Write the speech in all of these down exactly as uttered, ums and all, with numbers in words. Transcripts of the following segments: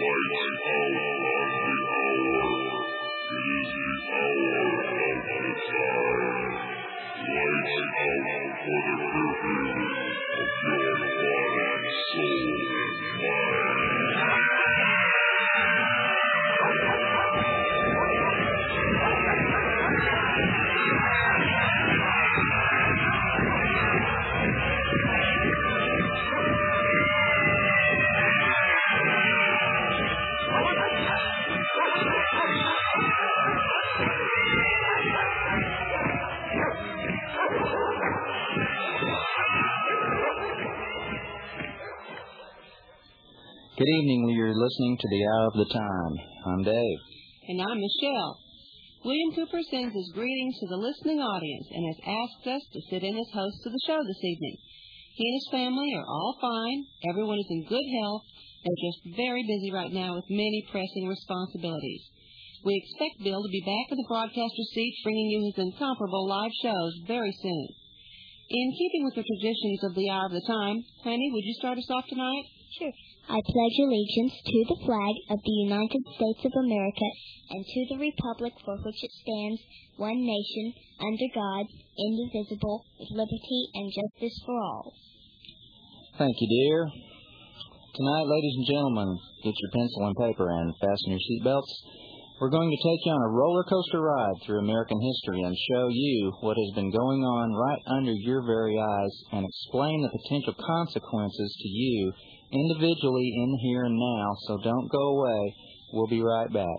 Good evening. You're listening to the Hour of the Time. I'm Dave. And I'm Michelle. William Cooper sends his greetings to the listening audience and has asked us to sit in as host of the show this evening. He and his family are all fine. Everyone is in good health. They're just very busy right now with many pressing responsibilities. We expect Bill to be back in the broadcaster seat bringing you his incomparable live shows very soon. In keeping with the traditions of the Hour of the Time, Penny, would you start us off tonight? Sure. I pledge allegiance to the flag of the United States of America and to the republic for which it stands, one nation, under God, indivisible, with liberty and justice for all. Thank you, dear. Tonight, ladies and gentlemen, get your pencil and paper and fasten your seatbelts. We're going to take you on a roller coaster ride through American history and show you what has been going on right under your very eyes and explain the potential consequences to you individually in the here and now, so don't go away. We'll be right back.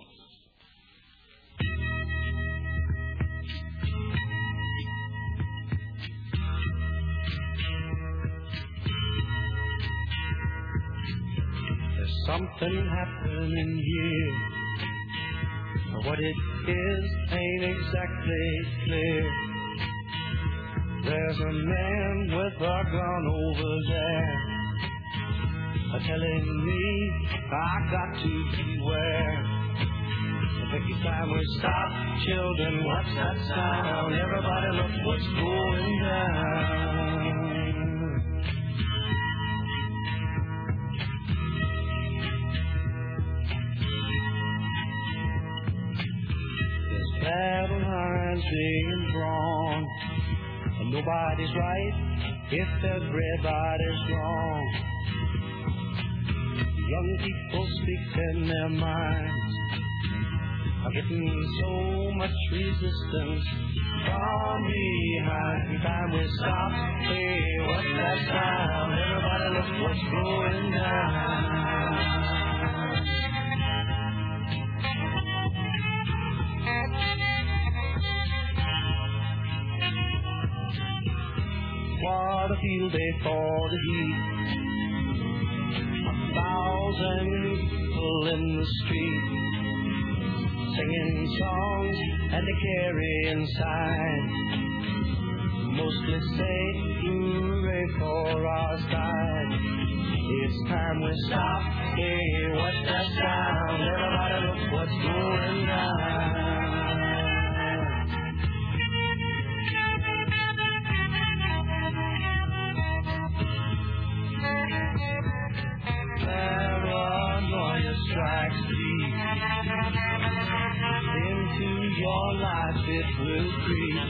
There's something happening here. What it is ain't exactly clear. There's a man with a gun over there, telling me I got to beware. Take your time, we stop, children, what's that sound? Everybody look what's going down. There's battle lines being drawn, and nobody's right if everybody's wrong. Young people speak in their minds, are getting so much resistance from behind. Time we stop, hey, what's that sound? Everybody look what's going down. What a field day for the heat. Thousand people in the street, singing songs and they carry inside, mostly say hooray for our side. It's time we stop, hey, what's that sound? Everybody look what's going down. Strikes deep into your life, it will creep.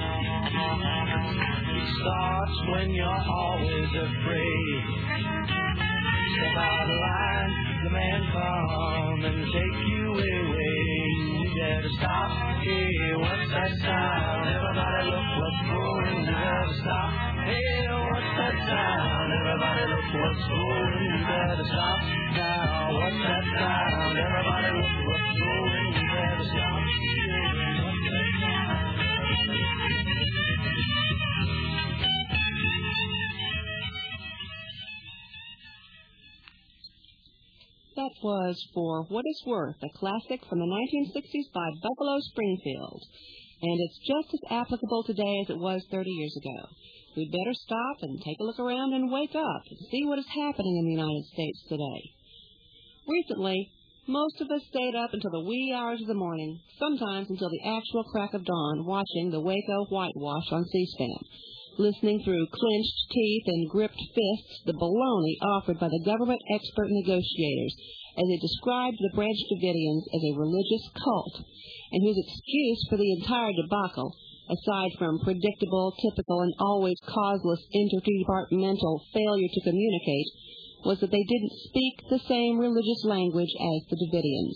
It starts when you're always afraid. Step out of line, the man come and take you away. You better stop, hey, what's that sound? Everybody look what's going. You better stop, hey, what's that sound? Everybody look what's going. You better stop now, what's that sound? Everybody look what's going. You better stop, hey, what's that sound? That was For What It's Worth, a classic from the nineteen sixties by Buffalo Springfield. And it's just as applicable today as it was thirty years ago. We'd better stop and take a look around and wake up and see what is happening in the United States today. Recently, most of us stayed up until the wee hours of the morning, sometimes until the actual crack of dawn, watching the Waco whitewash on C-SPAN, listening through clenched teeth and gripped fists the baloney offered by the government expert negotiators as it described the Branch Davidians as a religious cult, and whose excuse for the entire debacle, aside from predictable, typical, and always causeless interdepartmental failure to communicate, was that they didn't speak the same religious language as the Davidians.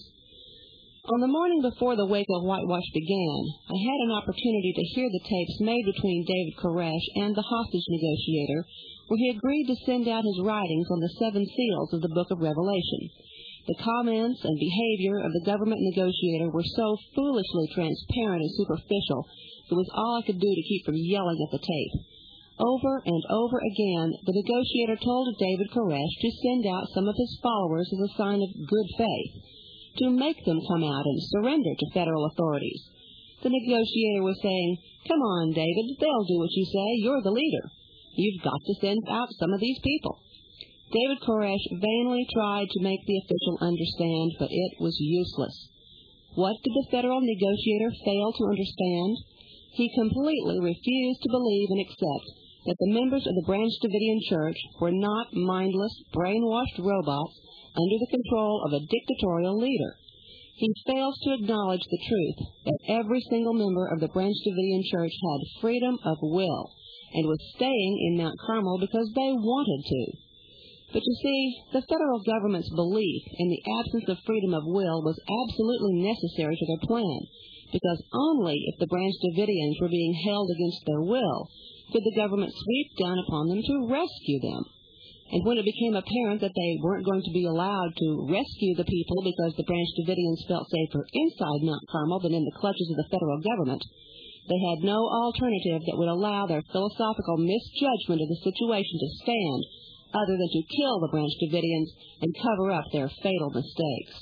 On the morning before the Waco whitewash began, I had an opportunity to hear the tapes made between David Koresh and the hostage negotiator, where he agreed to send out his writings on the seven seals of the Book of Revelation. The comments and behavior of the government negotiator were so foolishly transparent and superficial, it was all I could do to keep from yelling at the tape. Over and over again, the negotiator told David Koresh to send out some of his followers as a sign of good faith, to make them come out and surrender to federal authorities. The negotiator was saying, "Come on, David, they'll do what you say. You're the leader. You've got to send out some of these people." David Koresh vainly tried to make the official understand, but it was useless. What did the federal negotiator fail to understand? He completely refused to believe and accept that the members of the Branch Davidian Church were not mindless, brainwashed robots under the control of a dictatorial leader. He fails to acknowledge the truth that every single member of the Branch Davidian Church had freedom of will and was staying in Mount Carmel because they wanted to. But you see, the federal government's belief in the absence of freedom of will was absolutely necessary to their plan, because only if the Branch Davidians were being held against their will could the government sweep down upon them to rescue them. And when it became apparent that they weren't going to be allowed to rescue the people because the Branch Davidians felt safer inside Mount Carmel than in the clutches of the federal government, they had no alternative that would allow their philosophical misjudgment of the situation to stand other than to kill the Branch Davidians and cover up their fatal mistakes.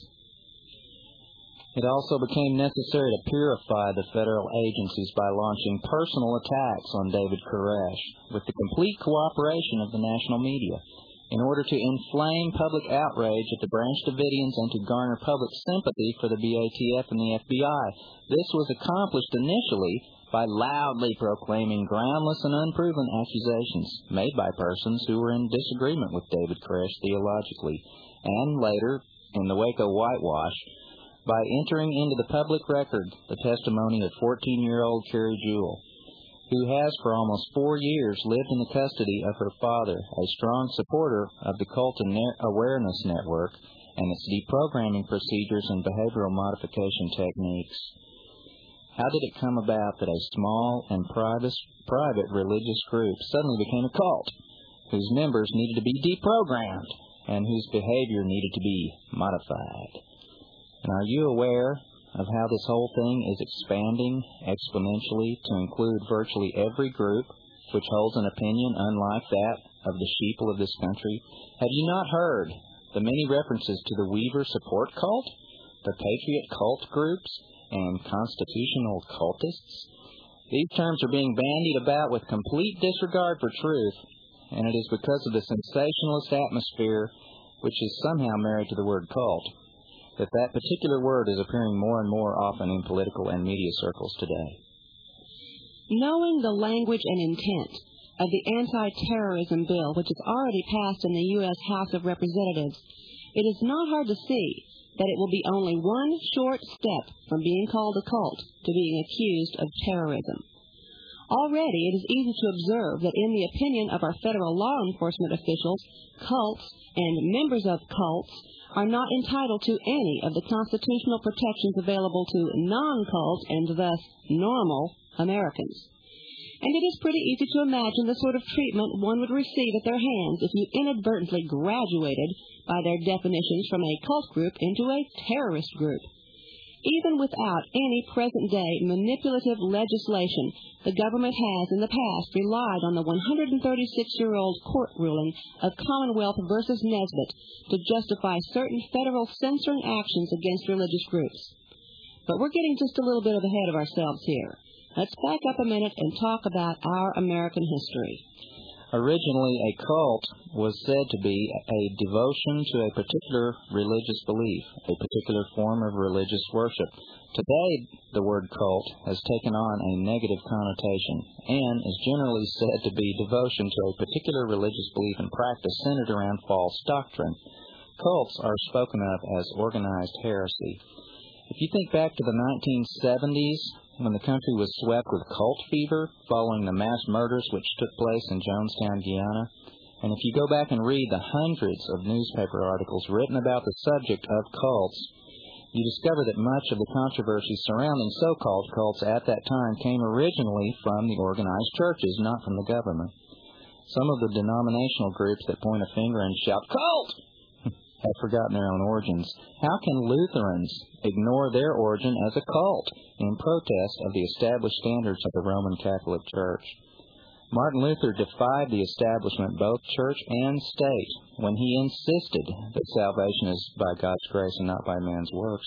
It also became necessary to purify the federal agencies by launching personal attacks on David Koresh with the complete cooperation of the national media in order to inflame public outrage at the Branch Davidians and to garner public sympathy for the B A T F and the F B I. This was accomplished initially by loudly proclaiming groundless and unproven accusations made by persons who were in disagreement with David Koresh theologically, and later, in the Waco whitewash, by entering into the public record the testimony of fourteen-year-old Carrie Jewell, who has for almost four years lived in the custody of her father, a strong supporter of the Cult Awareness Network and its deprogramming procedures and behavioral modification techniques. How did it come about that a small and private, private religious group suddenly became a cult, whose members needed to be deprogrammed and whose behavior needed to be modified? And are you aware of how this whole thing is expanding exponentially to include virtually every group which holds an opinion unlike that of the sheeple of this country? Have you not heard the many references to the Weaver Support Cult, the Patriot Cult groups, and constitutional cultists? These terms are being bandied about with complete disregard for truth, and it is because of the sensationalist atmosphere, which is somehow married to the word cult, that that particular word is appearing more and more often in political and media circles today. Knowing the language and intent of the anti-terrorism bill, which is already passed in the U S House of Representatives, it is not hard to see that it will be only one short step from being called a cult to being accused of terrorism. Already, it is easy to observe that in the opinion of our federal law enforcement officials, cults and members of cults are not entitled to any of the constitutional protections available to non-cult and thus normal Americans. And it is pretty easy to imagine the sort of treatment one would receive at their hands if you inadvertently graduated by their definitions from a cult group into a terrorist group. Even without any present-day manipulative legislation, the government has in the past relied on the one hundred thirty-six-year-old court ruling of Commonwealth versus Nesbitt to justify certain federal censoring actions against religious groups. But we're getting just a little bit ahead of ourselves here. Let's back up a minute and talk about our American history. Originally, a cult was said to be a devotion to a particular religious belief, a particular form of religious worship. Today, the word cult has taken on a negative connotation and is generally said to be devotion to a particular religious belief and practice centered around false doctrine. cults are spoken of as organized heresy. If you think back to the nineteen seventies, when the country was swept with cult fever following the mass murders which took place in Jonestown, Guyana, and if you go back and read the hundreds of newspaper articles written about the subject of cults, you discover that much of the controversy surrounding so-called cults at that time came originally from the organized churches, not from the government. Some of the denominational groups that point a finger and shout, "Cult!" have forgotten their own origins. How can Lutherans ignore their origin as a cult in protest of the established standards of the Roman Catholic Church? Martin Luther defied the establishment, both church and state, when he insisted that salvation is by God's grace and not by man's works.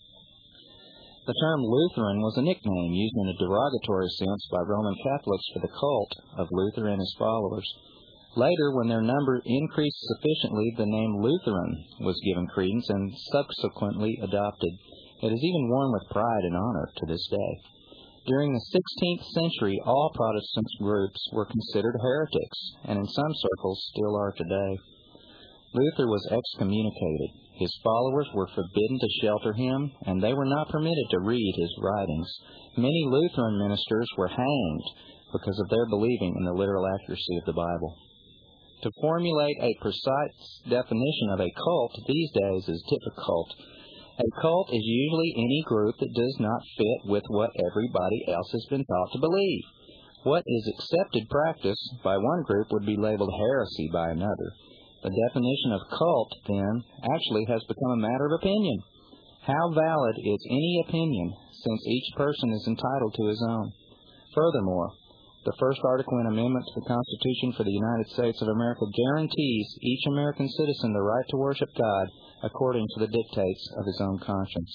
The term Lutheran was a nickname used in a derogatory sense by Roman Catholics for the cult of Luther and his followers. Later, when their number increased sufficiently, the name Lutheran was given credence and subsequently adopted. It is even worn with pride and honor to this day. During the sixteenth century, all Protestant groups were considered heretics, and in some circles still are today. Luther was excommunicated. His followers were forbidden to shelter him, and they were not permitted to read his writings. Many Lutheran ministers were hanged because of their believing in the literal accuracy of the Bible. To formulate a precise definition of a cult these days is difficult. A cult is usually any group that does not fit with what everybody else has been taught to believe. What is accepted practice by one group would be labeled heresy by another. The definition of cult, then, actually has become a matter of opinion. How valid is any opinion, since each person is entitled to his own? Furthermore, the first article and amendment to the Constitution for the United States of America guarantees each American citizen the right to worship God according to the dictates of his own conscience.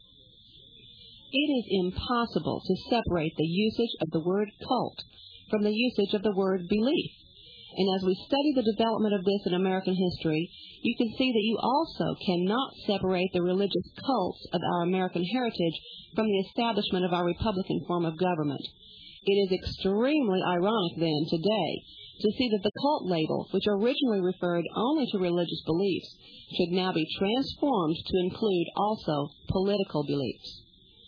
It is impossible to separate the usage of the word cult from the usage of the word belief. And as we study the development of this in American history, you can see that you also cannot separate the religious cults of our American heritage from the establishment of our Republican form of government. It is extremely ironic, then, today, to see that the cult label, which originally referred only to religious beliefs, should now be transformed to include also political beliefs.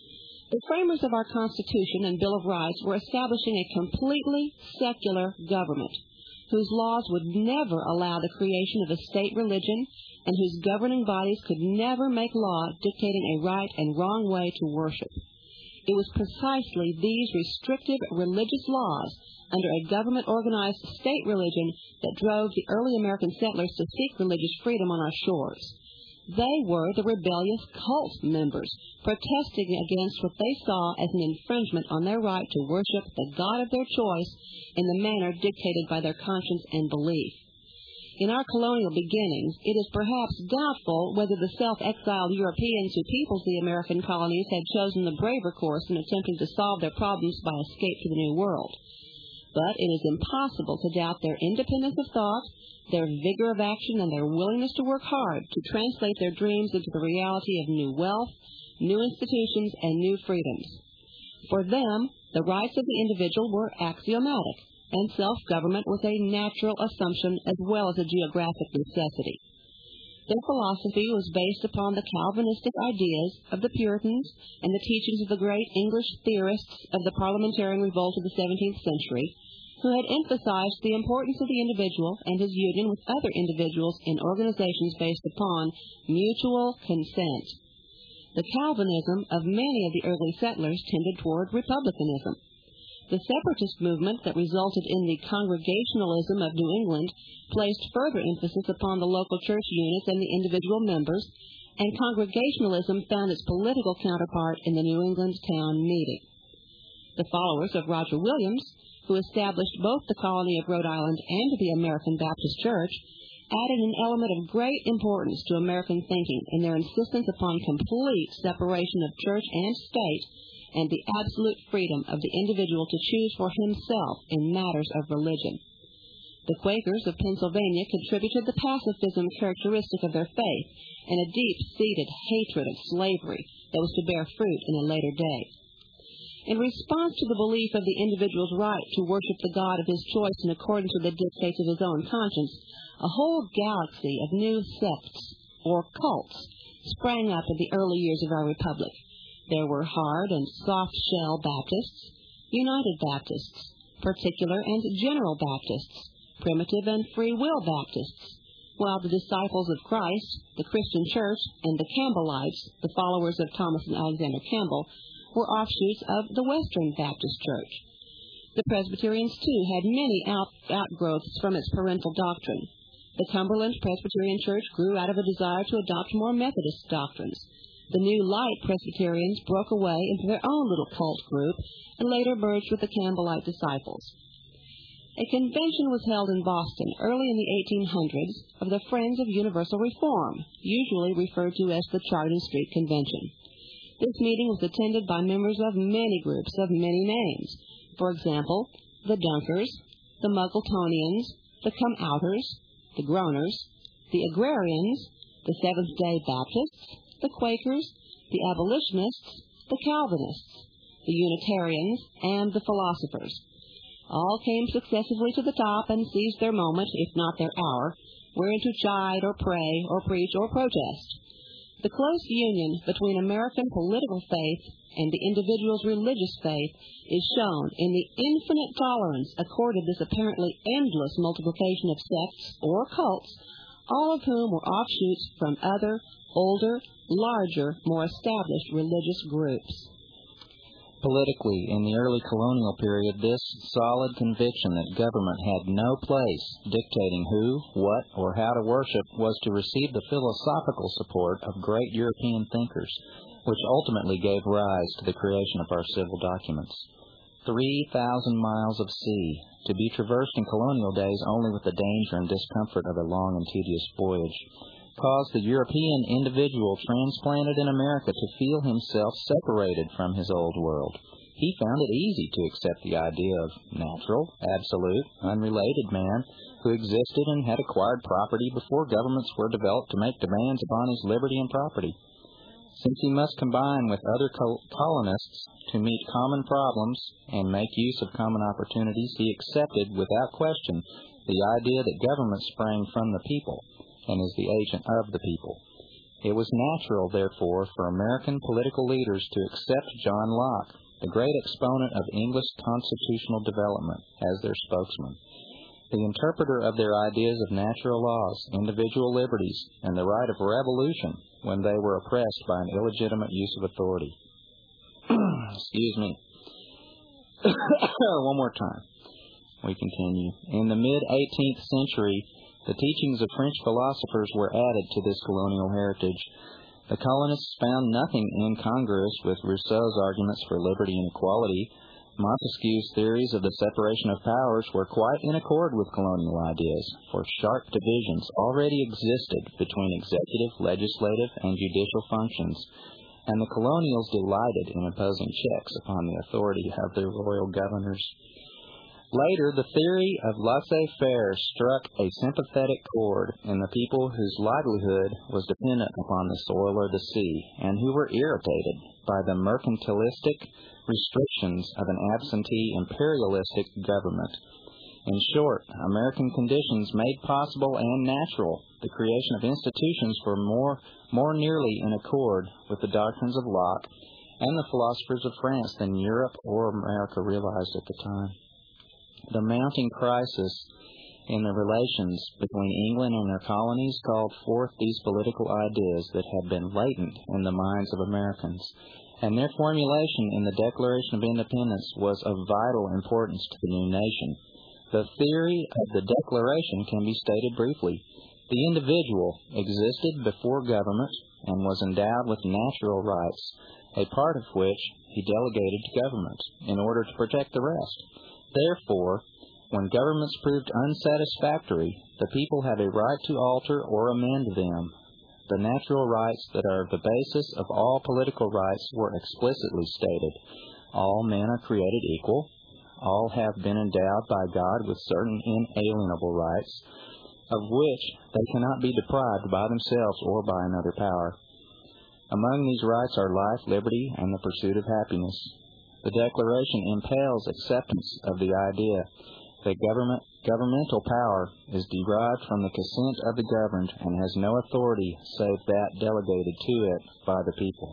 The framers of our Constitution and Bill of Rights were establishing a completely secular government, whose laws would never allow the creation of a state religion and whose governing bodies could never make law dictating a right and wrong way to worship. It was precisely these restrictive religious laws under a government-organized state religion that drove the early American settlers to seek religious freedom on our shores. They were the rebellious cult members, protesting against what they saw as an infringement on their right to worship the God of their choice in the manner dictated by their conscience and belief. In our colonial beginnings, it is perhaps doubtful whether the self-exiled Europeans who peopled the American colonies had chosen the braver course in attempting to solve their problems by escape to the New World. But it is impossible to doubt their independence of thought, their vigor of action, and their willingness to work hard to translate their dreams into the reality of new wealth, new institutions, and new freedoms. For them, the rights of the individual were axiomatic, and self-government was a natural assumption as well as a geographic necessity. Their philosophy was based upon the Calvinistic ideas of the Puritans and the teachings of the great English theorists of the parliamentarian revolt of the seventeenth century, who had emphasized the importance of the individual and his union with other individuals in organizations based upon mutual consent. The Calvinism of many of the early settlers tended toward republicanism. The separatist movement that resulted in the Congregationalism of New England placed further emphasis upon the local church units and the individual members, and Congregationalism found its political counterpart in the New England town meeting. The followers of Roger Williams, who established both the colony of Rhode Island and the American Baptist Church, added an element of great importance to American thinking in their insistence upon complete separation of church and state and the absolute freedom of the individual to choose for himself in matters of religion. The Quakers of Pennsylvania contributed the pacifism characteristic of their faith and a deep-seated hatred of slavery that was to bear fruit in a later day. In response to the belief of the individual's right to worship the God of his choice in accordance with the dictates of his own conscience, a whole galaxy of new sects or cults, sprang up in the early years of our republic. There were hard and soft-shell Baptists, United Baptists, Particular and General Baptists, Primitive and Free Will Baptists, while the disciples of Christ, the Christian Church, and the Campbellites, the followers of Thomas and Alexander Campbell, were offshoots of the Western Baptist Church. The Presbyterians, too, had many out, outgrowths from its parental doctrine. The Cumberland Presbyterian Church grew out of a desire to adopt more Methodist doctrines. The New Light Presbyterians broke away into their own little cult group and later merged with the Campbellite disciples. A convention was held in Boston early in the eighteen hundreds of the Friends of Universal Reform, usually referred to as the Chardon Street Convention. This meeting was attended by members of many groups of many names. For example, the Dunkers, the Muggletonians, the Come-Outers, the Groaners, the Agrarians, the Seventh-day Baptists, the Quakers, the Abolitionists, the Calvinists, the Unitarians, and the Philosophers. All came successively to the top and seized their moment, if not their hour, wherein to chide or pray or preach or protest. The close union between American political faith and the individual's religious faith is shown in the infinite tolerance accorded this apparently endless multiplication of sects or cults, all of whom were offshoots from other, older, larger, more established religious groups. Politically, in the early colonial period, this solid conviction that government had no place dictating who, what, or how to worship was to receive the philosophical support of great European thinkers, which ultimately gave rise to the creation of our civil documents. Three thousand miles of sea, to be traversed in colonial days only with the danger and discomfort of a long and tedious voyage, caused the European individual transplanted in America to feel himself separated from his old world. He found it easy to accept the idea of natural, absolute, unrelated man who existed and had acquired property before governments were developed to make demands upon his liberty and property. Since he must combine with other col- colonists to meet common problems and make use of common opportunities, he accepted without question the idea that government sprang from the people and is the agent of the people. It was natural, therefore, for American political leaders to accept John Locke, the great exponent of English constitutional development, as their spokesman, the interpreter of their ideas of natural laws, individual liberties, and the right of revolution when they were oppressed by an illegitimate use of authority. Excuse me. One more time. We continue. In the mid-eighteenth century, the teachings of French philosophers were added to this colonial heritage. The colonists found nothing incongruous with Rousseau's arguments for liberty and equality. Montesquieu's theories of the separation of powers were quite in accord with colonial ideas, for sharp divisions already existed between executive, legislative, and judicial functions, and the colonials delighted in imposing checks upon the authority of their royal governors. Later, the theory of laissez-faire struck a sympathetic chord in the people whose livelihood was dependent upon the soil or the sea, and who were irritated by the mercantilistic restrictions of an absentee imperialistic government. In short, American conditions made possible and natural the creation of institutions were more, more nearly in accord with the doctrines of Locke and the philosophers of France than Europe or America realized at the time. The mounting crisis in the relations between England and her colonies called forth these political ideas that had been latent in the minds of Americans, and their formulation in the Declaration of Independence was of vital importance to the new nation. The theory of the Declaration can be stated briefly. The individual existed before government and was endowed with natural rights, a part of which he delegated to government in order to protect the rest. Therefore, when governments proved unsatisfactory, the people have a right to alter or amend them. The natural rights that are the basis of all political rights were explicitly stated. All men are created equal. All have been endowed by God with certain inalienable rights, of which they cannot be deprived by themselves or by another power. Among these rights are life, liberty, and the pursuit of happiness. The Declaration impels acceptance of the idea that government, governmental power is derived from the consent of the governed and has no authority save that delegated to it by the people.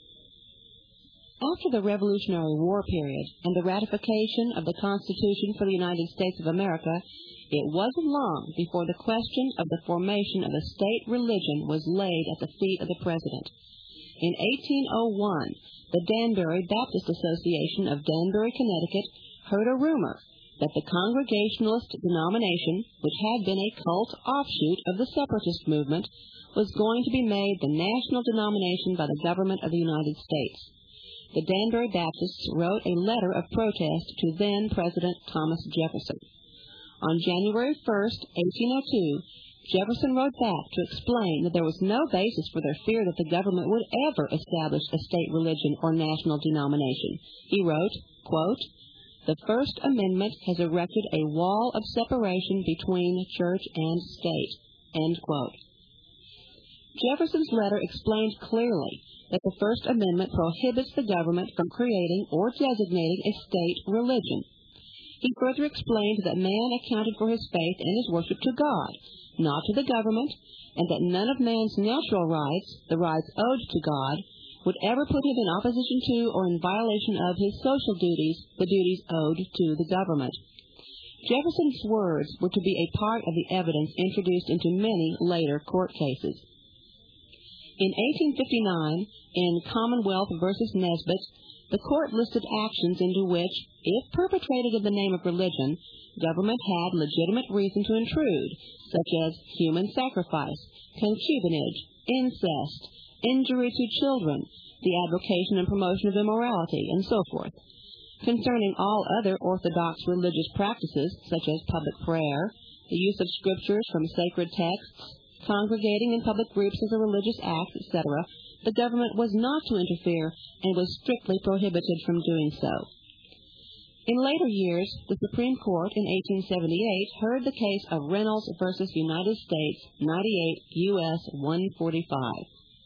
After the Revolutionary War period and the ratification of the Constitution for the United States of America, it wasn't long before the question of the formation of a state religion was laid at the feet of the President. In eighteen oh one, the Danbury Baptist Association of Danbury, Connecticut, heard a rumor that the Congregationalist denomination, which had been a cult offshoot of the Separatist movement, was going to be made the national denomination by the government of the United States. The Danbury Baptists wrote a letter of protest to then-President Thomas Jefferson. On January first, eighteen oh two, Jefferson wrote back to explain that there was no basis for their fear that the government would ever establish a state religion or national denomination. He wrote, quote, "The First Amendment has erected a wall of separation between church and state," end quote. Jefferson's letter explained clearly that the First Amendment prohibits the government from creating or designating a state religion. He further explained that man accounted for his faith and his worship to God, not to the government, and that none of man's natural rights, the rights owed to God, would ever put him in opposition to or in violation of his social duties, the duties owed to the government. Jefferson's words were to be a part of the evidence introduced into many later court cases. In eighteen fifty-nine, in Commonwealth versus Nesbitt, the court listed actions into which, if perpetrated in the name of religion, government had legitimate reason to intrude, such as human sacrifice, concubinage, incest, injury to children, the advocation and promotion of immorality, and so forth. Concerning all other orthodox religious practices, such as public prayer, the use of scriptures from sacred texts, congregating in public groups as a religious act, et cetera, the government was not to interfere and was strictly prohibited from doing so. In later years, the Supreme Court in eighteen seventy-eight heard the case of Reynolds versus United States, ninety-eight U S one forty-five.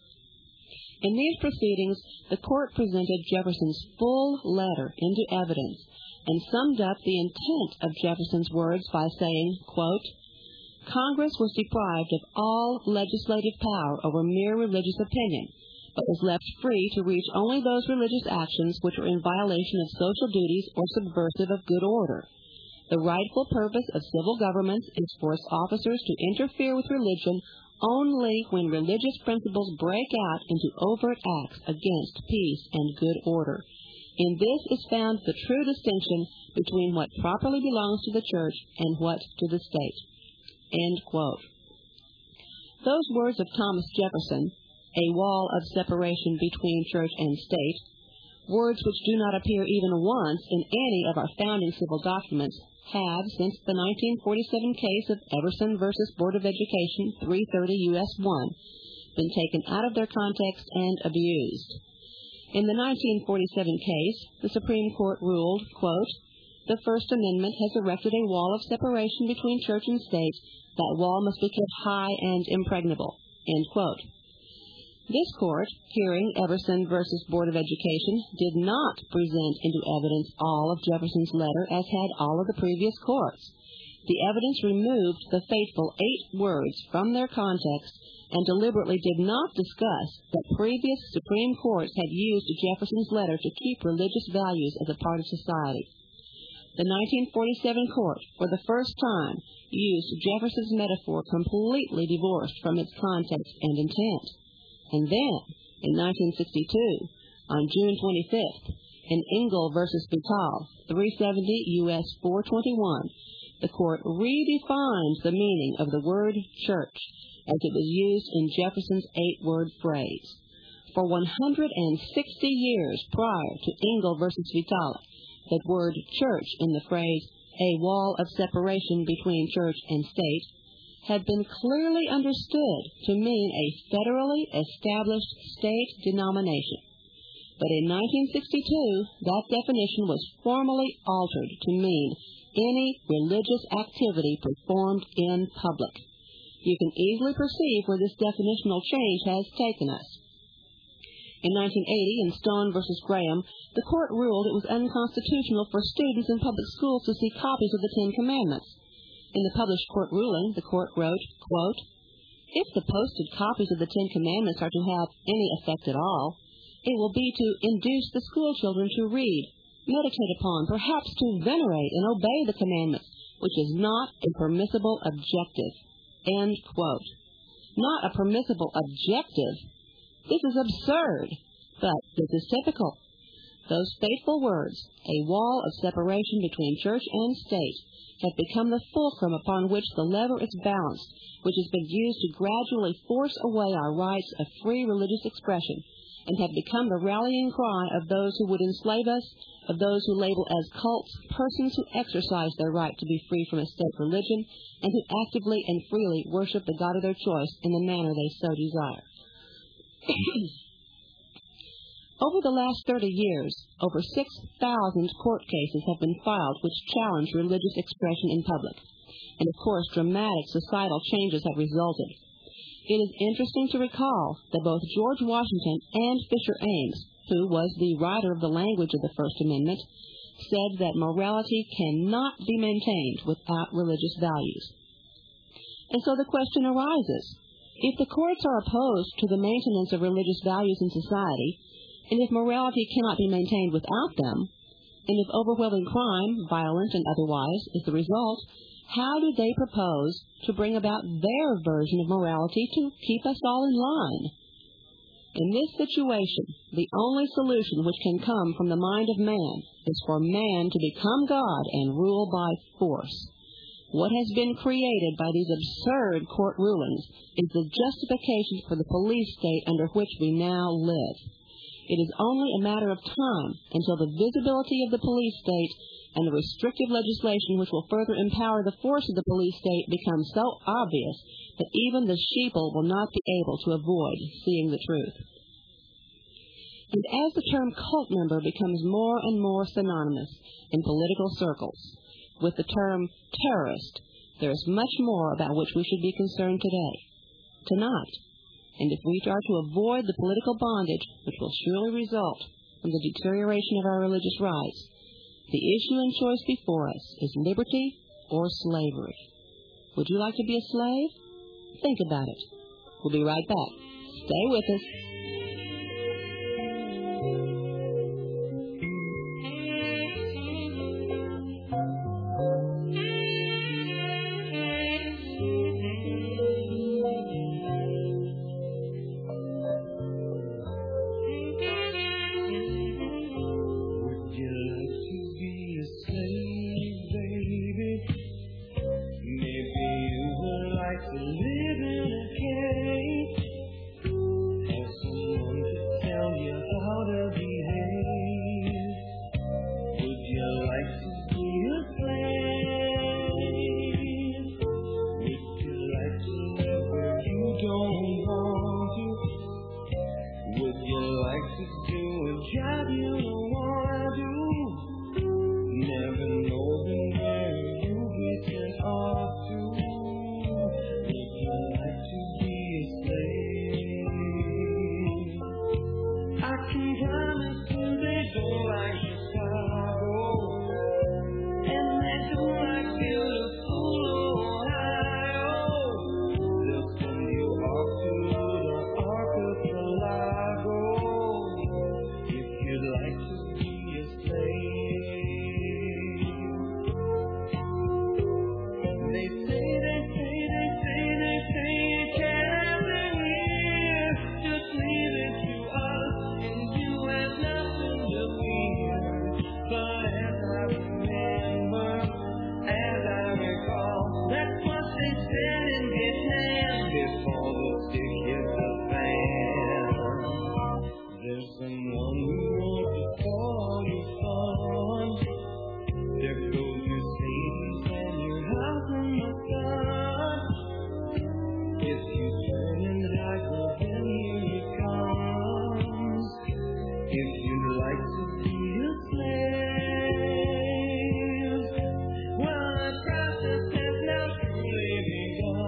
In these proceedings, the court presented Jefferson's full letter into evidence and summed up the intent of Jefferson's words by saying, quote, "Congress was deprived of all legislative power over mere religious opinion, but was left free to reach only those religious actions which were in violation of social duties or subversive of good order. The rightful purpose of civil governments is for its officers to interfere with religion only when religious principles break out into overt acts against peace and good order. In this is found the true distinction between what properly belongs to the church and what to the state." End quote. Those words of Thomas Jefferson, "a wall of separation between church and state," words which do not appear even once in any of our founding civil documents, have, since the nineteen forty-seven case of Everson versus Board of Education, three thirty U S one, been taken out of their context and abused. In the nineteen forty-seven case, the Supreme Court ruled, quote, "The First Amendment has erected a wall of separation between church and state. That wall must be kept high and impregnable," end quote. This court, hearing Everson versus Board of Education, did not present into evidence all of Jefferson's letter as had all of the previous courts. The evidence removed the fateful eight words from their context and deliberately did not discuss that previous Supreme Courts had used Jefferson's letter to keep religious values as a part of society. The nineteen forty-seven court, for the first time, used Jefferson's metaphor completely divorced from its context and intent. And then, in nineteen sixty-two, on June twenty-fifth, in Engel versus Vital, three seventy U S four twenty-one, the court redefined the meaning of the word church as it was used in Jefferson's eight-word phrase. For one hundred sixty years prior to Engel versus Vital, the word church in the phrase, "a wall of separation between church and state," had been clearly understood to mean a federally established state denomination. But in nineteen sixty-two, that definition was formally altered to mean any religious activity performed in public. You can easily perceive where this definitional change has taken us. In nineteen eighty, in Stone versus Graham, the court ruled it was unconstitutional for students in public schools to see copies of the Ten Commandments. In the published court ruling, the court wrote, quote, "If the posted copies of the Ten Commandments are to have any effect at all, it will be to induce the schoolchildren to read, meditate upon, perhaps to venerate and obey the commandments, which is not a permissible objective." End quote. Not a permissible objective. This is absurd, but this is typical. Those fateful words, a wall of separation between church and state, have become the fulcrum upon which the lever is balanced, which has been used to gradually force away our rights of free religious expression, and have become the rallying cry of those who would enslave us, of those who label as cults persons who exercise their right to be free from a state religion, and who actively and freely worship the God of their choice in the manner they so desire. Over the last thirty years, over six thousand court cases have been filed which challenge religious expression in public, and of course dramatic societal changes have resulted. It is interesting to recall that both George Washington and Fisher Ames, who was the writer of the language of the First Amendment, said that morality cannot be maintained without religious values. And so the question arises, if the courts are opposed to the maintenance of religious values in society, and if morality cannot be maintained without them, and if overwhelming crime, violent and otherwise, is the result, how do they propose to bring about their version of morality to keep us all in line? In this situation, the only solution which can come from the mind of man is for man to become God and rule by force. What has been created by these absurd court rulings is the justification for the police state under which we now live. It is only a matter of time until the visibility of the police state and the restrictive legislation which will further empower the force of the police state becomes so obvious that even the sheeple will not be able to avoid seeing the truth. And as the term cult member becomes more and more synonymous in political circles with the term terrorist, there is much more about which we should be concerned today, tonight. And if we are to avoid the political bondage which will surely result from the deterioration of our religious rights, the issue and choice before us is liberty or slavery. Would you like to be a slave? Think about it. We'll be right back. Stay with us.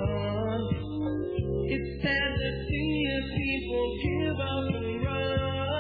It's sad to see people give up and run.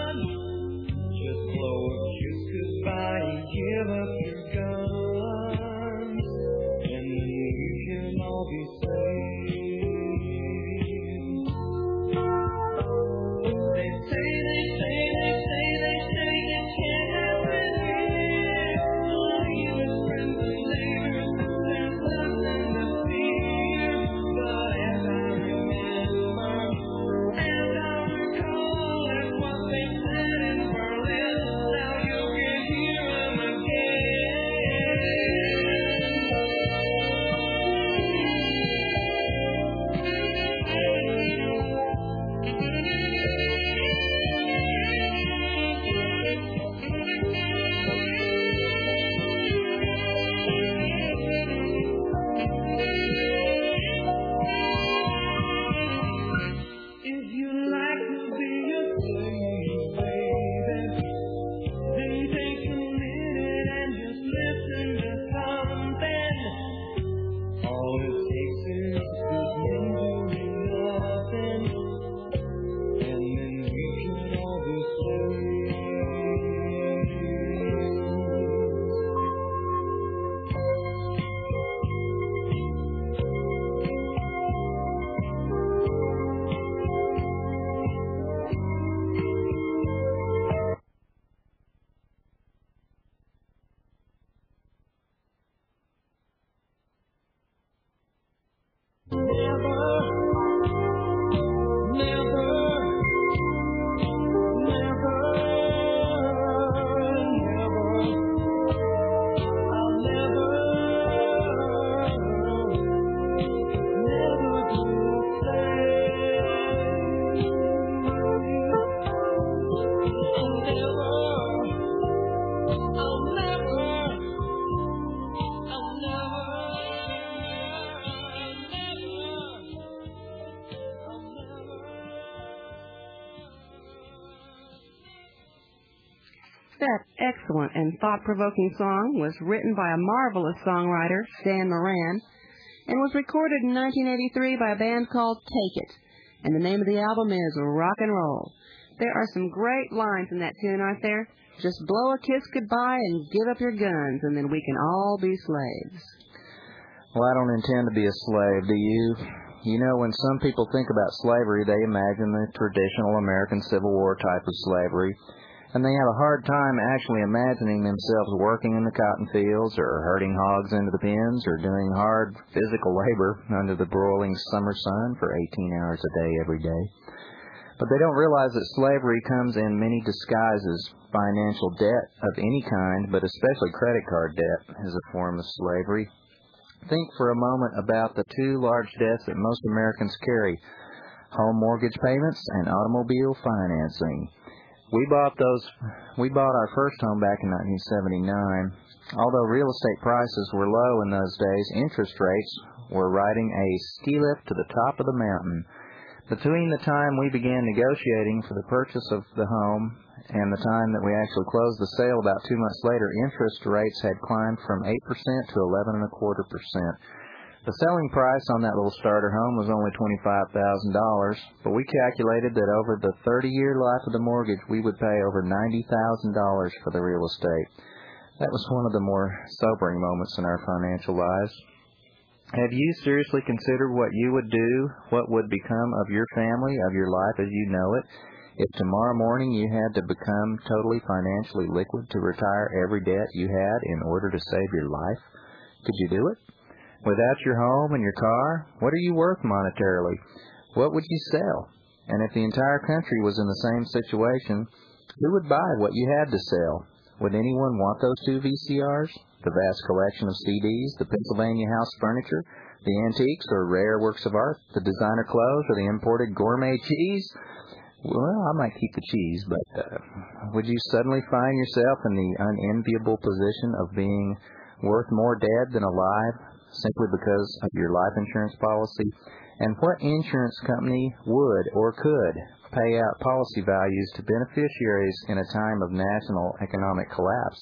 That excellent and thought-provoking song was written by a marvelous songwriter, Stan Moran, and was recorded in nineteen eighty-three by a band called Take It, and the name of the album is Rock and Roll. There are some great lines in that tune, aren't there? Just blow a kiss goodbye and give up your guns, and then we can all be slaves. Well, I don't intend to be a slave, do you? You know, when some people think about slavery, they imagine the traditional American Civil War type of slavery, and they have a hard time actually imagining themselves working in the cotton fields or herding hogs into the pens or doing hard physical labor under the broiling summer sun for eighteen hours a day every day. But they don't realize that slavery comes in many disguises. Financial debt of any kind, but especially credit card debt, is a form of slavery. Think for a moment about the two large debts that most Americans carry: home mortgage payments and automobile financing. We bought those. We bought our first home back in nineteen seventy-nine. Although real estate prices were low in those days, interest rates were riding a ski lift to the top of the mountain. Between the time we began negotiating for the purchase of the home and the time that we actually closed the sale about two months later, interest rates had climbed from eight percent to eleven and a quarter percent. The selling price on that little starter home was only twenty-five thousand dollars, but we calculated that over the thirty-year life of the mortgage, we would pay over ninety thousand dollars for the real estate. That was one of the more sobering moments in our financial lives. Have you seriously considered what you would do, what would become of your family, of your life as you know it, if tomorrow morning you had to become totally financially liquid to retire every debt you had in order to save your life? Could you do it? Without your home and your car, what are you worth monetarily? What would you sell? And if the entire country was in the same situation, who would buy what you had to sell? Would anyone want those two V C Rs? The vast collection of C Ds, the Pennsylvania house furniture, the antiques or rare works of art, the designer clothes or the imported gourmet cheese? Well, I might keep the cheese, but uh, would you suddenly find yourself in the unenviable position of being worth more dead than alive, simply because of your life insurance policy? And what insurance company would or could pay out policy values to beneficiaries in a time of national economic collapse?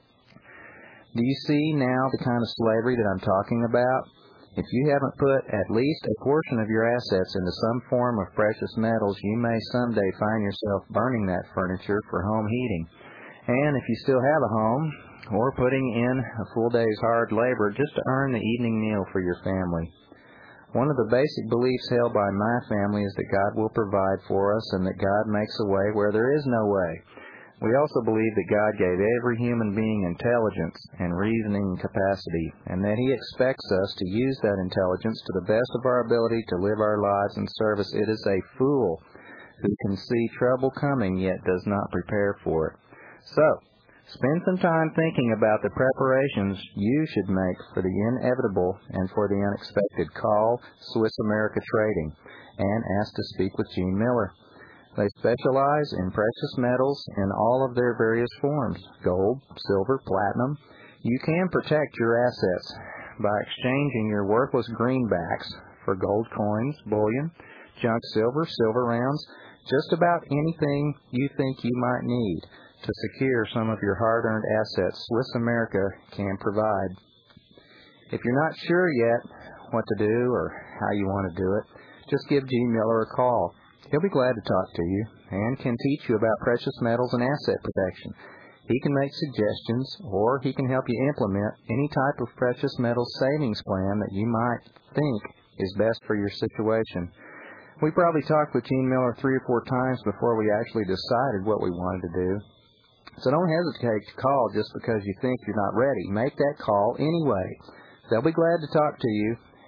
Do you see now the kind of slavery that I'm talking about? If you haven't put at least a portion of your assets into some form of precious metals, you may someday find yourself burning that furniture for home heating. And if you still have a home, or putting in a full day's hard labor just to earn the evening meal for your family. One of the basic beliefs held by my family is that God will provide for us and that God makes a way where there is no way. We also believe that God gave every human being intelligence and reasoning capacity, and that He expects us to use that intelligence to the best of our ability to live our lives in service. It is a fool who can see trouble coming yet does not prepare for it. So, spend some time thinking about the preparations you should make for the inevitable and for the unexpected. Call Swiss America Trading and ask to speak with Gene Miller. They specialize in precious metals in all of their various forms: gold, silver, platinum. You can protect your assets by exchanging your worthless greenbacks for gold coins, bullion, junk silver, silver rounds, just about anything you think you might need to secure some of your hard-earned assets. Swiss America can provide. If you're not sure yet what to do or how you want to do it, just give Gene Miller a call. He'll be glad to talk to you and can teach you about precious metals and asset protection. He can make suggestions, or he can help you implement any type of precious metals savings plan that you might think is best for your situation. We probably talked with Gene Miller three or four times before we actually decided what we wanted to do. So don't hesitate to call just because you think you're not ready. Make that call anyway. They'll be glad to talk to you,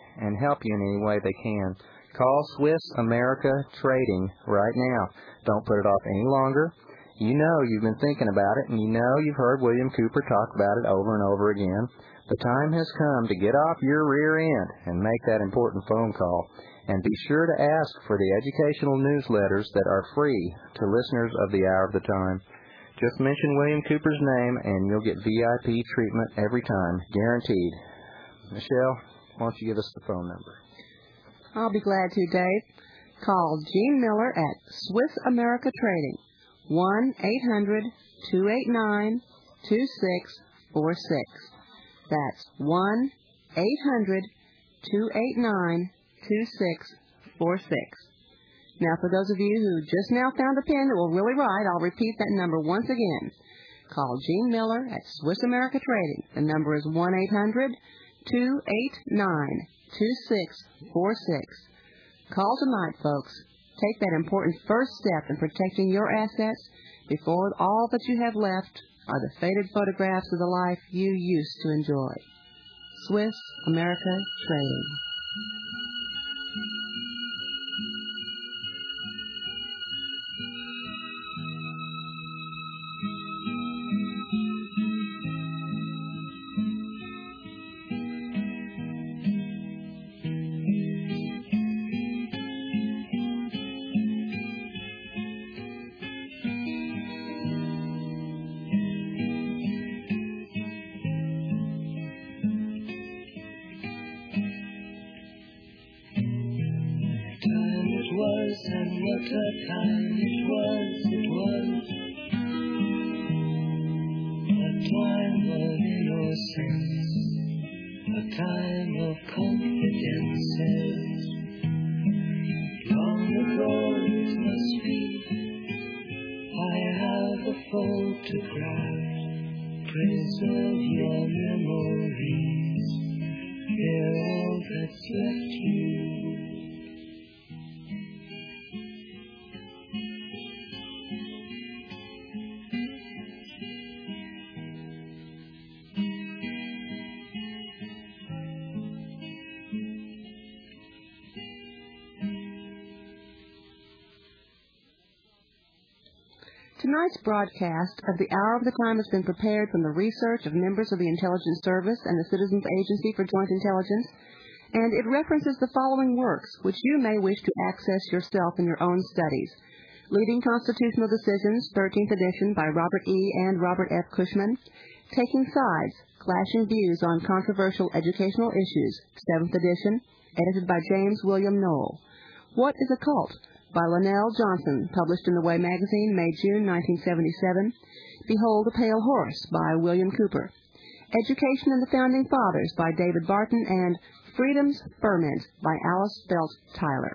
and help you in any way they can. Call Swiss America Trading right now. Don't put it off any longer. You know you've been thinking about it, and you know you've heard William Cooper talk about it over and over again. The time has come to get off your rear end and make that important phone call. And be sure to ask for the educational newsletters that are free to listeners of the Hour of the Time. Just mention William Cooper's name, and you'll get V I P treatment every time, guaranteed. Michelle, why don't you give us the phone number? I'll be glad to, Dave. Call Gene Miller at Swiss America Trading, one eight hundred two eight nine two six four six. That's one eight hundred two eight nine two six four six. Now, for those of you who just now found a pen that will really write, I'll repeat that number once again. Call Gene Miller at Swiss America Trading. The number is one eight hundred two eight nine two six four six. Call tonight, folks. Take that important first step in protecting your assets before all that you have left are the faded photographs of the life you used to enjoy. Swiss America Trading. And what a time it was, it was a time of innocence, a time of confidences. Long ago it must be, I have a photograph, preserve your memories, they're all that's left you. Tonight's broadcast of the Hour of the Time has been prepared from the research of members of the Intelligence Service and the Citizens Agency for Joint Intelligence, and it references the following works, which you may wish to access yourself in your own studies. Leading Constitutional Decisions, thirteenth edition, by Robert E. and Robert F. Cushman. Taking Sides, Clashing Views on Controversial Educational Issues, seventh edition, edited by James William Knoll. What is a Cult? By Linnell Johnson, published in The Way magazine, May-June nineteen seventy-seven. Behold a Pale Horse, by William Cooper. Education and the Founding Fathers, by David Barton, and Freedom's Ferment, by Alice Felt Tyler.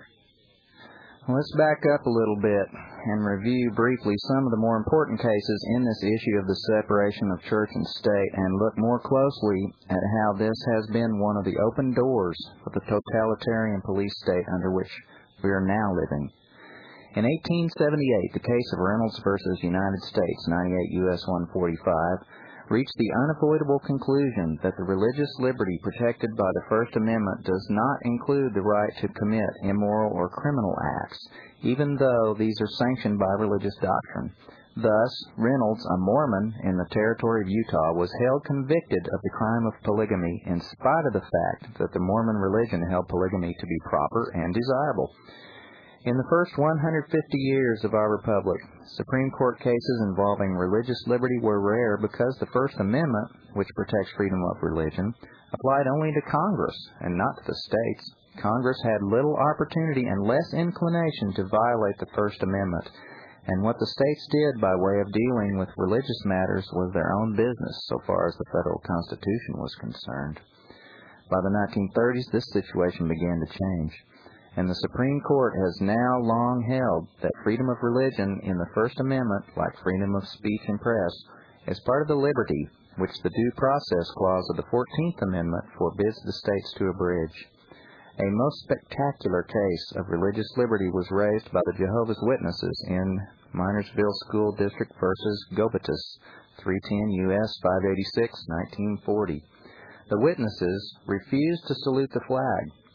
Let's back up a little bit and review briefly some of the more important cases in this issue of the separation of church and state, and look more closely at how this has been one of the open doors of the totalitarian police state under which we are now living. In eighteen seventy-eight, the case of Reynolds versus United States, ninety-eight U S one forty-five, reached the unavoidable conclusion that the religious liberty protected by the First Amendment does not include the right to commit immoral or criminal acts, even though these are sanctioned by religious doctrine. Thus, Reynolds, a Mormon in the territory of Utah, was held convicted of the crime of polygamy in spite of the fact that the Mormon religion held polygamy to be proper and desirable. In the first one hundred fifty years of our republic, Supreme Court cases involving religious liberty were rare because the First Amendment, which protects freedom of religion, applied only to Congress and not to the states. Congress had little opportunity and less inclination to violate the First Amendment, and what the states did by way of dealing with religious matters was their own business so far as the federal Constitution was concerned. By the nineteen thirties, this situation began to change, and the Supreme Court has now long held that freedom of religion in the First Amendment, like freedom of speech and press, is part of the liberty which the Due Process Clause of the fourteenth Amendment forbids the states to abridge. A most spectacular case of religious liberty was raised by the Jehovah's Witnesses in Minersville School District versus Gobetus, three ten U S five eighty-six, nineteen forty. The witnesses refused to salute the flag,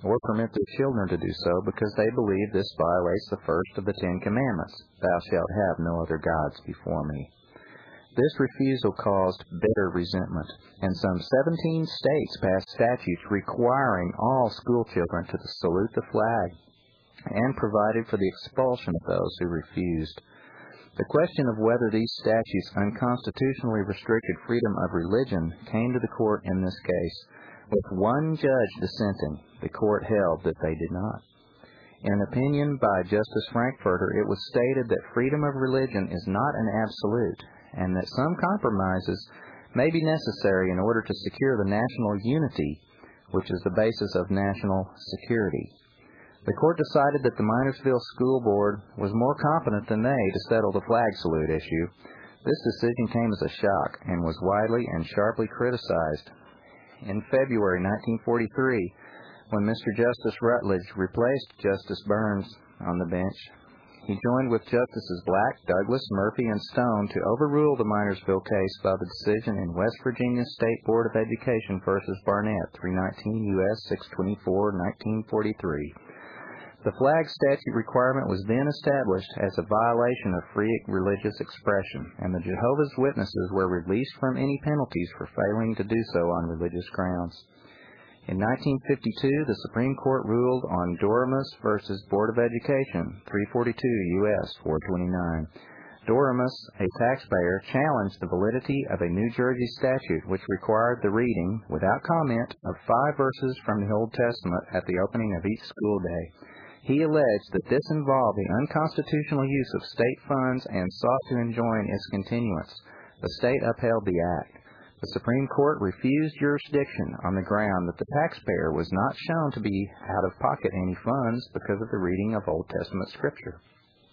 or permit their children to do so because they believe this violates the first of the Ten Commandments, "Thou shalt have no other gods before me." This refusal caused bitter resentment, and some seventeen states passed statutes requiring all schoolchildren to salute the flag and provided for the expulsion of those who refused. The question of whether these statutes unconstitutionally restricted freedom of religion came to the court in this case. With one judge dissenting, the court held that they did not. In an opinion by Justice Frankfurter, it was stated that freedom of religion is not an absolute, and that some compromises may be necessary in order to secure the national unity, which is the basis of national security. The court decided that the Minersville School Board was more competent than they to settle the flag salute issue. This decision came as a shock and was widely and sharply criticized. In February nineteen forty-three, when Mister Justice Rutledge replaced Justice Burns on the bench, he joined with Justices Black, Douglas, Murphy, and Stone to overrule the Minersville case by the decision in West Virginia State Board of Education versus Barnett, three nineteen U S six twenty-four, nineteen forty-three. The flag statute requirement was then established as a violation of free religious expression, and the Jehovah's Witnesses were released from any penalties for failing to do so on religious grounds. In nineteen fifty-two, the Supreme Court ruled on Doremus versus Board of Education, three forty-two U S four twenty-nine. Doremus, a taxpayer, challenged the validity of a New Jersey statute which required the reading, without comment, of five verses from the Old Testament at the opening of each school day. He alleged that this involved the unconstitutional use of state funds and sought to enjoin its continuance. The state upheld the act. The Supreme Court refused jurisdiction on the ground that the taxpayer was not shown to be out of pocket any funds because of the reading of Old Testament scripture.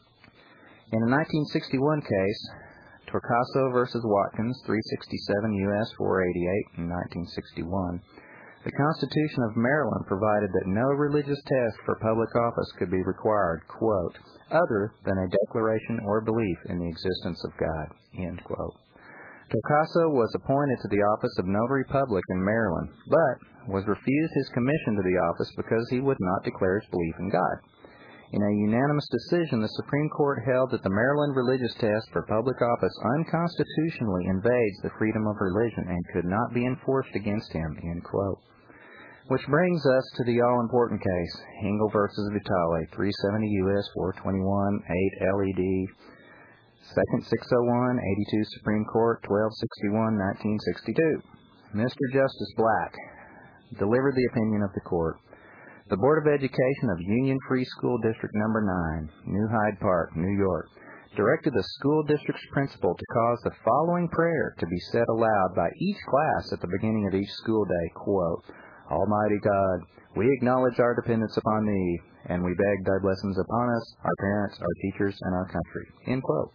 In a nineteen sixty-one case, Torcaso versus Watkins, three sixty-seven U S four eighty-eight in nineteen sixty-one, the Constitution of Maryland provided that no religious test for public office could be required, quote, other than a declaration or belief in the existence of God, end quote. Torcaso was appointed to the office of Notary Public in Maryland, but was refused his commission to the office because he would not declare his belief in God. In a unanimous decision, the Supreme Court held that the Maryland religious test for public office unconstitutionally invades the freedom of religion and could not be enforced against him, end quote. Which brings us to the all-important case, Engel versus Vitale, three seventy U S four twenty-one, eight L E D, Second six oh one, eighty-two Supreme Court, twelve sixty-one, nineteen sixty-two. Mister Justice Black delivered the opinion of the court. The Board of Education of Union Free School District Number nine, New Hyde Park, New York, directed the school district's principal to cause the following prayer to be said aloud by each class at the beginning of each school day, quote, Almighty God, we acknowledge our dependence upon Thee, and we beg Thy blessings upon us, our parents, our teachers, and our country, end quote.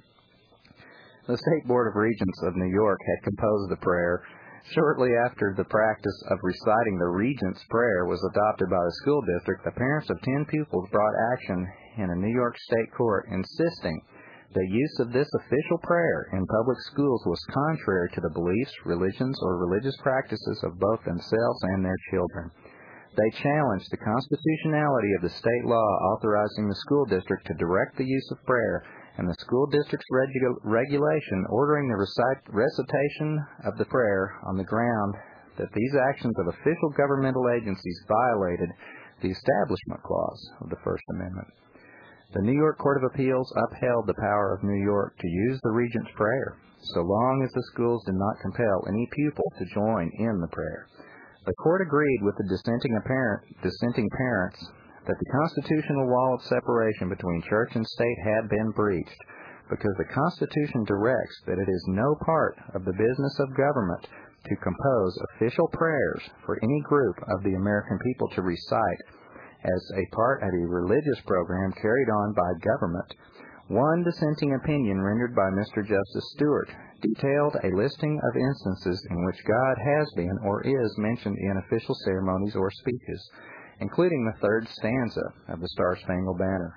The State Board of Regents of New York had composed the prayer. Shortly after the practice of reciting the Regent's Prayer was adopted by the school district, the parents of ten pupils brought action in a New York State court insisting the use of this official prayer in public schools was contrary to the beliefs, religions, or religious practices of both themselves and their children. They challenged the constitutionality of the state law authorizing the school district to direct the use of prayer and the school district's regu- regulation ordering the recite- recitation of the prayer on the ground that these actions of official governmental agencies violated the Establishment Clause of the First Amendment. The New York Court of Appeals upheld the power of New York to use the Regent's Prayer, so long as the schools did not compel any pupil to join in the prayer. The court agreed with the dissenting, apparent, dissenting parents that the constitutional wall of separation between church and state had been breached, because the Constitution directs that it is no part of the business of government to compose official prayers for any group of the American people to recite as a part of a religious program carried on by government. One dissenting opinion rendered by Mister Justice Stewart detailed a listing of instances in which God has been or is mentioned in official ceremonies or speeches, including the third stanza of the Star-Spangled Banner.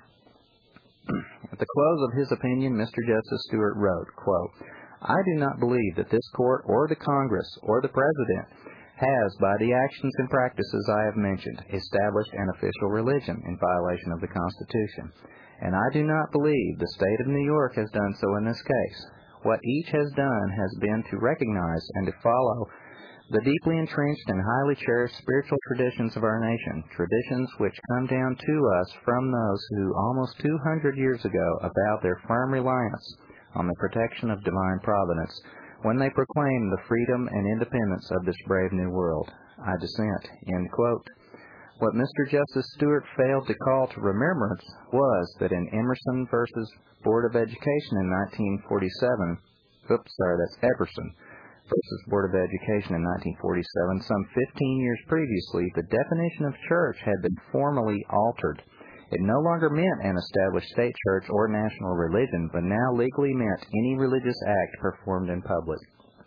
At the close of his opinion, Mister Justice Stewart wrote, quote, I do not believe that this court or the Congress or the President has, by the actions and practices I have mentioned, established an official religion in violation of the Constitution. And I do not believe the state of New York has done so in this case. What each has done has been to recognize and to follow the deeply entrenched and highly cherished spiritual traditions of our nation, traditions which come down to us from those who almost two hundred years ago avowed their firm reliance on the protection of divine providence when they proclaimed the freedom and independence of this brave new world. I dissent." End quote. What Mister Justice Stewart failed to call to remembrance was that in Emerson versus Board of Education in nineteen forty-seven, oops, sorry, that's Epperson versus Board of Education in nineteen forty-seven, some fifteen years previously, the definition of church had been formally altered. It no longer meant an established state church or national religion, but now legally meant any religious act performed in public.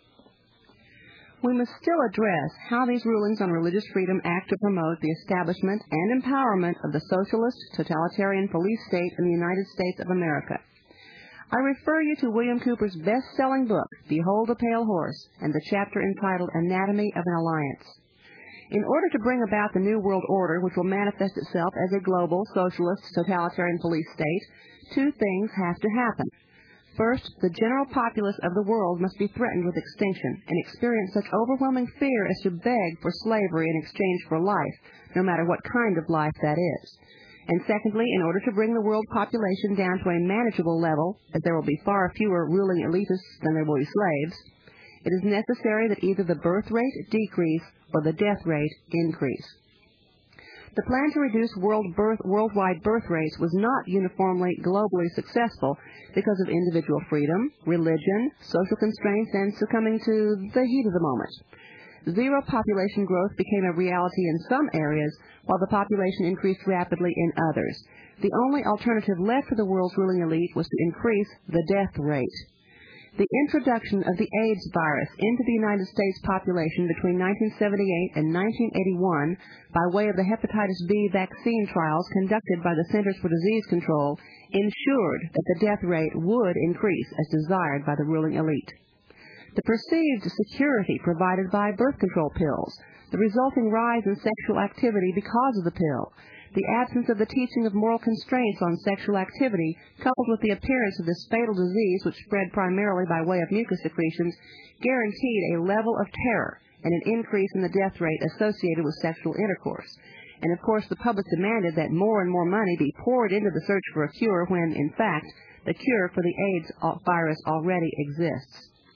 We must still address how these rulings on religious freedom act to promote the establishment and empowerment of the socialist, totalitarian police state in the United States of America. I refer you to William Cooper's best-selling book, Behold a Pale Horse, and the chapter entitled Anatomy of an Alliance. In order to bring about the New World Order, which will manifest itself as a global, socialist, totalitarian police state, two things have to happen. First, the general populace of the world must be threatened with extinction and experience such overwhelming fear as to beg for slavery in exchange for life, no matter what kind of life that is. And secondly, in order to bring the world population down to a manageable level, as there will be far fewer ruling elitists than there will be slaves, it is necessary that either the birth rate decrease or the death rate increase. The plan to reduce world birth, worldwide birth rates was not uniformly globally successful because of individual freedom, religion, social constraints, and succumbing to the heat of the moment. Zero population growth became a reality in some areas, while the population increased rapidly in others. The only alternative left for the world's ruling elite was to increase the death rate. The introduction of the AIDS virus into the United States population between nineteen seventy-eight and nineteen eighty-one by way of the hepatitis B vaccine trials conducted by the Centers for Disease Control ensured that the death rate would increase as desired by the ruling elite. The perceived security provided by birth control pills, the resulting rise in sexual activity because of the pill, the absence of the teaching of moral constraints on sexual activity, coupled with the appearance of this fatal disease, which spread primarily by way of mucus secretions, guaranteed a level of terror and an increase in the death rate associated with sexual intercourse. And of course, the public demanded that more and more money be poured into the search for a cure when, in fact, the cure for the AIDS virus already exists.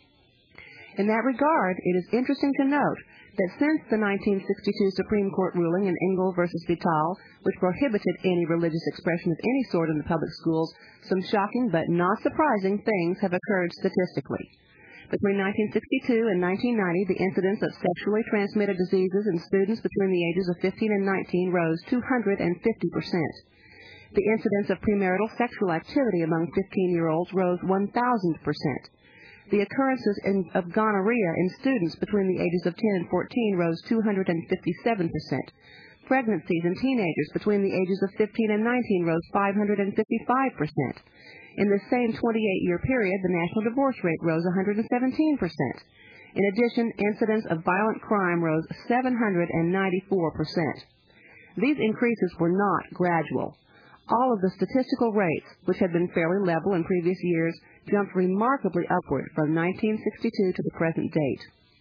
In that regard, it is interesting to note that since the nineteen sixty-two Supreme Court ruling in Engel versus Vital, which prohibited any religious expression of any sort in the public schools, some shocking but not surprising things have occurred statistically. Between nineteen sixty-two and nineteen ninety, the incidence of sexually transmitted diseases in students between the ages of fifteen and nineteen rose two hundred fifty percent. The incidence of premarital sexual activity among fifteen-year-olds rose one thousand percent. The occurrences in, of gonorrhea in students between the ages of ten and fourteen rose two hundred fifty-seven percent. Pregnancies in teenagers between the ages of fifteen and nineteen rose five hundred fifty-five percent. In the same twenty-eight-year period, the national divorce rate rose one hundred seventeen percent. In addition, incidence of violent crime rose seven hundred ninety-four percent. These increases were not gradual. All of the statistical rates, which had been fairly level in previous years, jumped remarkably upward from nineteen sixty-two to the present date.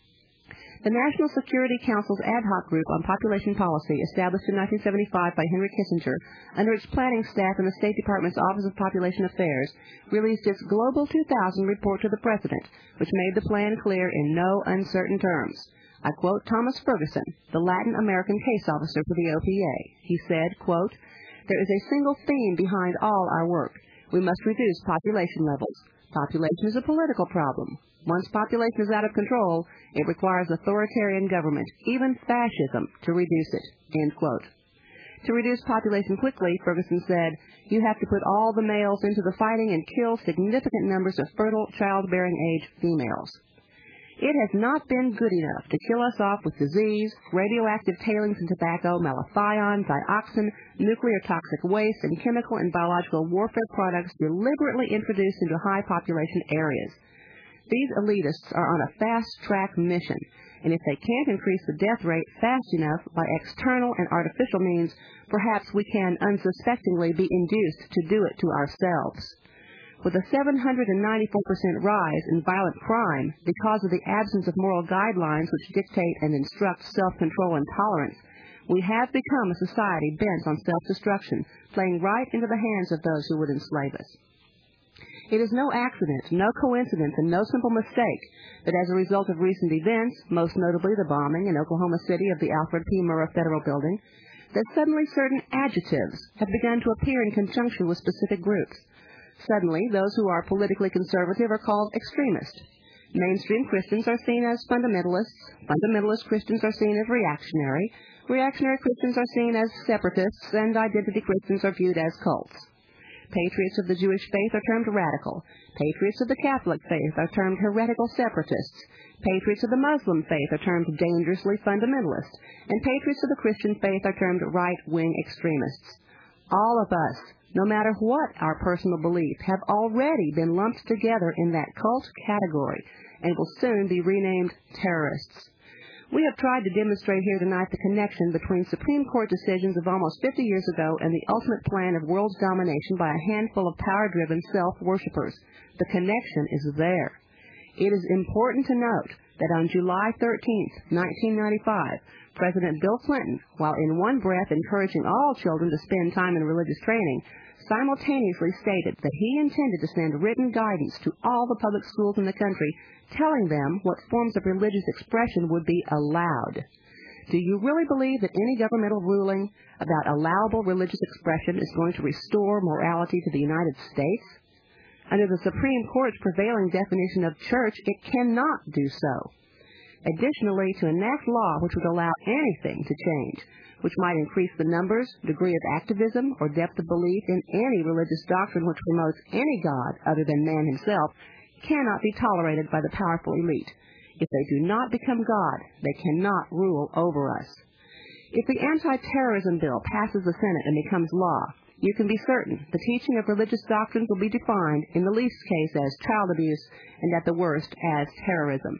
The National Security Council's ad hoc group on population policy, established in nineteen seventy-five by Henry Kissinger, under its planning staff in the State Department's Office of Population Affairs, released its Global two thousand report to the President, which made the plan clear in no uncertain terms. I quote Thomas Ferguson, the Latin American case officer for the O P A. He said, quote, "There is a single theme behind all our work. We must reduce population levels. Population is a political problem. Once population is out of control, it requires authoritarian government, even fascism, to reduce it." End quote. To reduce population quickly, Ferguson said, you have to put all the males into the fighting and kill significant numbers of fertile, childbearing age females. It has not been good enough to kill us off with disease, radioactive tailings and tobacco, malathion, dioxin, nuclear toxic waste, and chemical and biological warfare products deliberately introduced into high population areas. These elitists are on a fast-track mission, And if they can't increase the death rate fast enough by external and artificial means, perhaps we can unsuspectingly be induced to do it to ourselves. With a seven hundred ninety-four percent rise in violent crime because of the absence of moral guidelines which dictate and instruct self-control and tolerance, we have become a society bent on self-destruction, playing right into the hands of those who would enslave us. It is no accident, no coincidence, and no simple mistake that as a result of recent events, most notably the bombing in Oklahoma City of the Alfred P. Murrah Federal Building, that suddenly certain adjectives have begun to appear in conjunction with specific groups. Suddenly, those who are politically conservative are called extremist. Mainstream Christians are seen as fundamentalists. Fundamentalist Christians are seen as reactionary. Reactionary Christians are seen as separatists, and identity Christians are viewed as cults. Patriots of the Jewish faith are termed radical. Patriots of the Catholic faith are termed heretical separatists. Patriots of the Muslim faith are termed dangerously fundamentalist. And patriots of the Christian faith are termed right-wing extremists. All of us, no matter what our personal belief, have already been lumped together in that cult category and will soon be renamed terrorists. We have tried to demonstrate here tonight the connection between Supreme Court decisions of almost fifty years ago and the ultimate plan of world domination by a handful of power-driven self-worshippers. The connection is there. It is important to note that on July thirteenth, nineteen ninety-five, President Bill Clinton, while in one breath encouraging all children to spend time in religious training, simultaneously stated that he intended to send written guidance to all the public schools in the country, telling them what forms of religious expression would be allowed. Do you really believe that any governmental ruling about allowable religious expression is going to restore morality to the United States? Under the Supreme Court's prevailing definition of church, it cannot do so. Additionally, to enact law which would allow anything to change, which might increase the numbers, degree of activism, or depth of belief in any religious doctrine which promotes any God other than man himself, cannot be tolerated by the powerful elite. If they do not become God, they cannot rule over us. If the anti-terrorism bill passes the Senate and becomes law, you can be certain the teaching of religious doctrines will be defined in the least case as child abuse and at the worst as terrorism.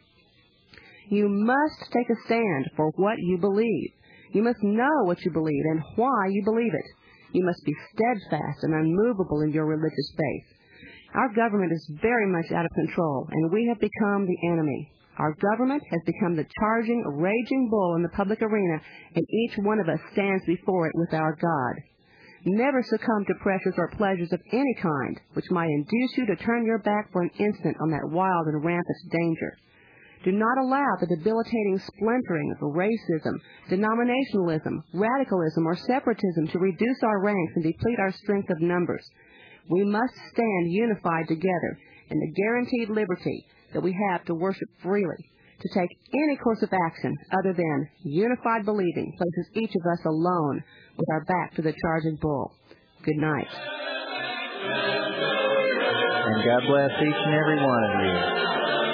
You must take a stand for what you believe. You must know what you believe and why you believe it. You must be steadfast and unmovable in your religious faith. Our government is very much out of control, and we have become the enemy. Our government has become the charging, raging bull in the public arena, and each one of us stands before it with our God. Never succumb to pressures or pleasures of any kind which might induce you to turn your back for an instant on that wild and rampant danger. Do not allow the debilitating splintering of racism, denominationalism, radicalism, or separatism to reduce our ranks and deplete our strength of numbers. We must stand unified together in the guaranteed liberty that we have to worship freely. To take any course of action other than unified believing places each of us alone with our back to the charging bull. Good night. And God bless each and every one of you.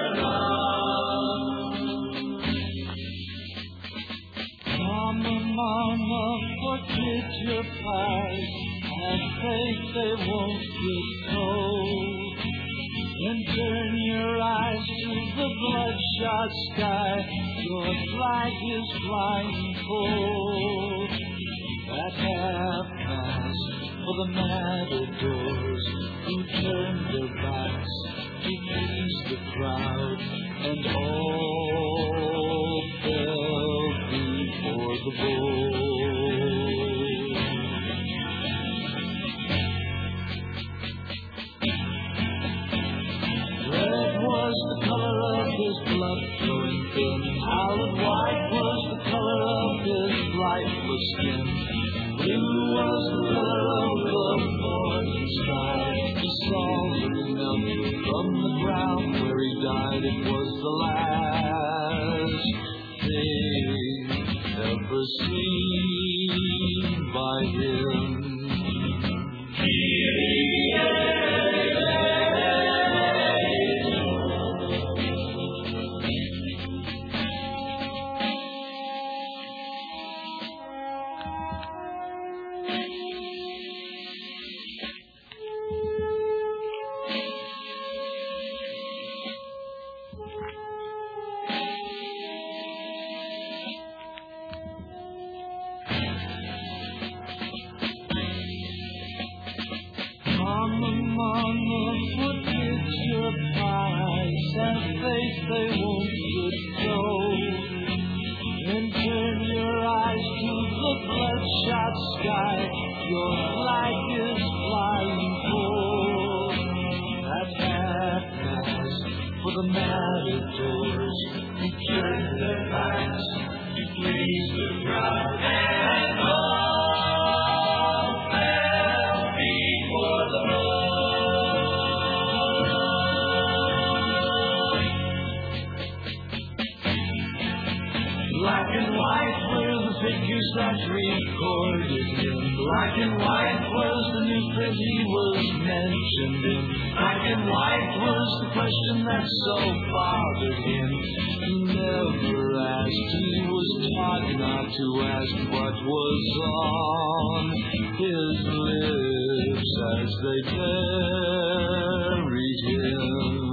Mama, forget your past. Have faith they won't get cold. And turn your eyes to the bloodshot sky. Your flag is flying cold. That half past for the matadors who turned their backs to please the crowd, and all fell before the bull. Red was the color of his blood flowing thin. Pallid white was the color of his lifeless skin. Blue was the color of the morning sky. He saw looking up from the ground where he died. It was the last thing ever seen by him. and faith they won't let go. And turn your eyes to the bloodshot sky. Your flag is flying full. At half mast for the matadors who turned their backs to please the crowd. And all fell before the black and white were the figures that recorded him. Black and white was the newsprint he was mentioned in. Black and white was the question that so bothered him. He never asked, he was taught not to ask what was on his lips as they buried him.